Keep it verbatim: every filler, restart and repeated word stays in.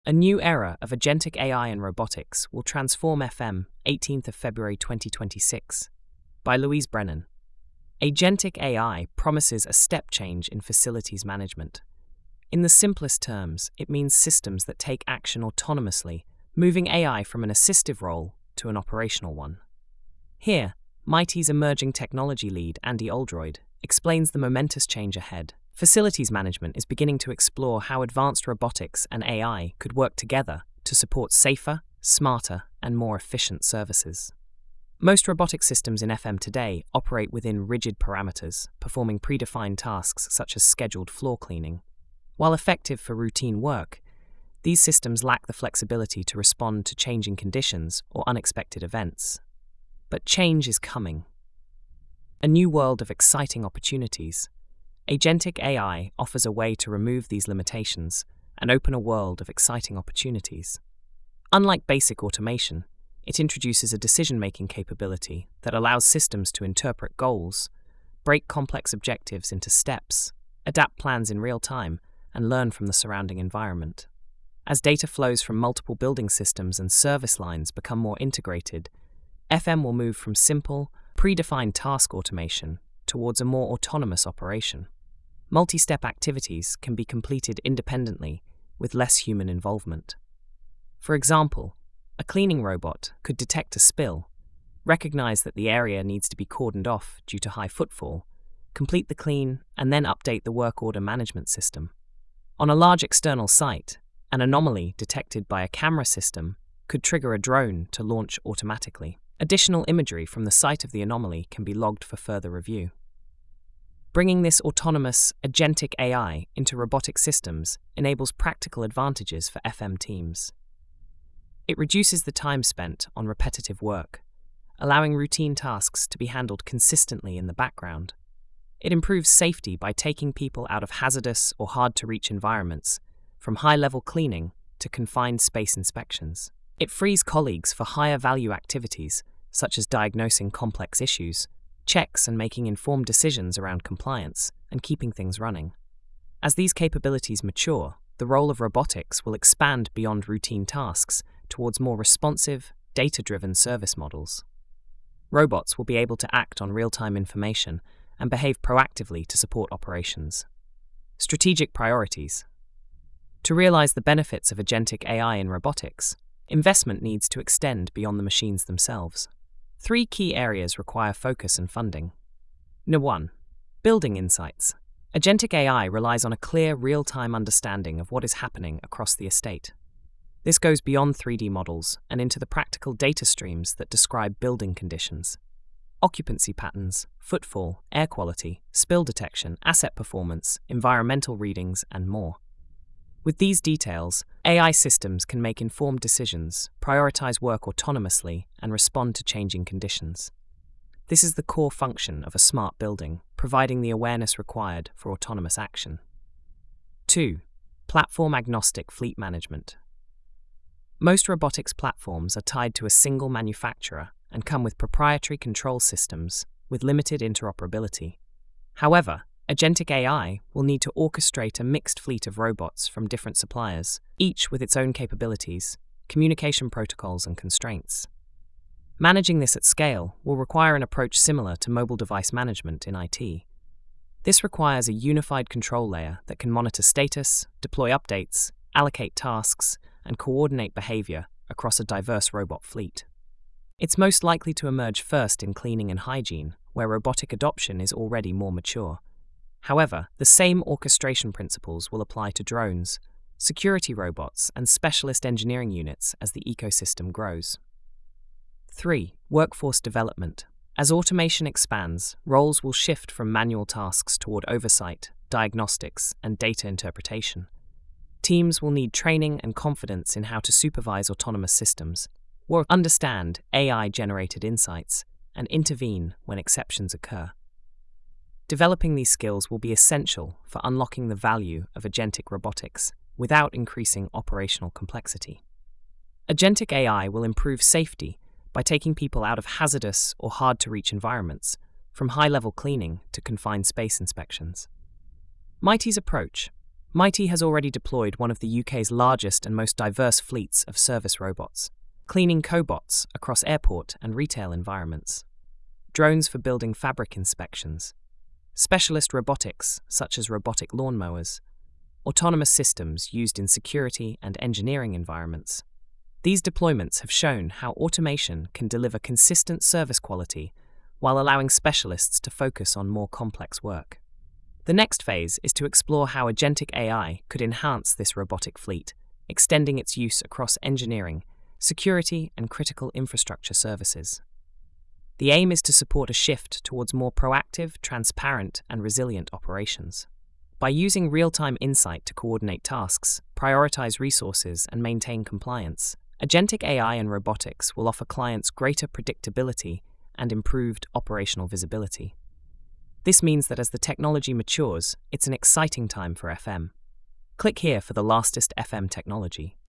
A new era of agentic A I and robotics will transform F M, eighteenth of February twenty twenty-six, by Louise Brennan. Agentic A I promises a step change in facilities management. In the simplest terms, it means systems that take action autonomously, moving A I from an assistive role to an operational one. Here, MITE's emerging technology lead, Andy Oldroyd, explains the momentous change ahead. Facilities management is beginning to explore how advanced robotics and A I could work together to support safer, smarter, and more efficient services. Most robotic systems in F M today operate within rigid parameters, performing predefined tasks such as scheduled floor cleaning. While effective for routine work, these systems lack the flexibility to respond to changing conditions or unexpected events. But change is coming. A new world of exciting opportunities. Agentic A I offers a way to remove these limitations and open a world of exciting opportunities. Unlike basic automation, it introduces a decision-making capability that allows systems to interpret goals, break complex objectives into steps, adapt plans in real time, and learn from the surrounding environment. As data flows from multiple building systems and service lines become more integrated, F M will move from simple, predefined task automation towards a more autonomous operation. Multi-step activities can be completed independently with less human involvement. For example, a cleaning robot could detect a spill, recognize that the area needs to be cordoned off due to high footfall, complete the clean, and then update the work order management system. On a large external site, an anomaly detected by a camera system could trigger a drone to launch automatically. Additional imagery from the site of the anomaly can be logged for further review. Bringing this autonomous, agentic A I into robotic systems enables practical advantages for F M teams. It reduces the time spent on repetitive work, allowing routine tasks to be handled consistently in the background. It improves safety by taking people out of hazardous or hard-to-reach environments, from high-level cleaning to confined space inspections. It frees colleagues for higher-value activities, such as diagnosing complex issues, checks and making informed decisions around compliance, and keeping things running. As these capabilities mature, the role of robotics will expand beyond routine tasks towards more responsive, data-driven service models. Robots will be able to act on real-time information and behave proactively to support operations. Strategic priorities. To realize the benefits of agentic A I in robotics, investment needs to extend beyond the machines themselves. Three key areas require focus and funding. Number one. Building insights. Agentic A I relies on a clear, real-time understanding of what is happening across the estate. This goes beyond three D models and into the practical data streams that describe building conditions. Occupancy patterns, footfall, air quality, spill detection, asset performance, environmental readings, and more. With these details, A I systems can make informed decisions, prioritize work autonomously, and respond to changing conditions. This is the core function of a smart building, providing the awareness required for autonomous action. two. Platform-agnostic fleet management. Most robotics platforms are tied to a single manufacturer and come with proprietary control systems with limited interoperability. However, agentic A I will need to orchestrate a mixed fleet of robots from different suppliers, each with its own capabilities, communication protocols, and constraints. Managing this at scale will require an approach similar to mobile device management in I T. This requires a unified control layer that can monitor status, deploy updates, allocate tasks, and coordinate behavior across a diverse robot fleet. It's most likely to emerge first in cleaning and hygiene, where robotic adoption is already more mature. However, the same orchestration principles will apply to drones, security robots, and specialist engineering units as the ecosystem grows. three. Workforce development. As automation expands, roles will shift from manual tasks toward oversight, diagnostics, and data interpretation. Teams will need training and confidence in how to supervise autonomous systems, or understand A I-generated insights, and intervene when exceptions occur. Developing these skills will be essential for unlocking the value of agentic robotics without increasing operational complexity. Agentic A I will improve safety by taking people out of hazardous or hard-to-reach environments, from high-level cleaning to confined space inspections. MITE's approach, Mighty has already deployed one of the U K's largest and most diverse fleets of service robots, cleaning cobots across airport and retail environments, drones for building fabric inspections, specialist robotics such as robotic lawnmowers, autonomous systems used in security and engineering environments. These deployments have shown how automation can deliver consistent service quality while allowing specialists to focus on more complex work. The next phase is to explore how agentic A I could enhance this robotic fleet, extending its use across engineering, security, and critical infrastructure services. The aim is to support a shift towards more proactive, transparent, and resilient operations. By using real-time insight to coordinate tasks, prioritize resources, and maintain compliance, agentic A I and robotics will offer clients greater predictability and improved operational visibility. This means that as the technology matures, it's an exciting time for F M. Click here for the latest F M technology.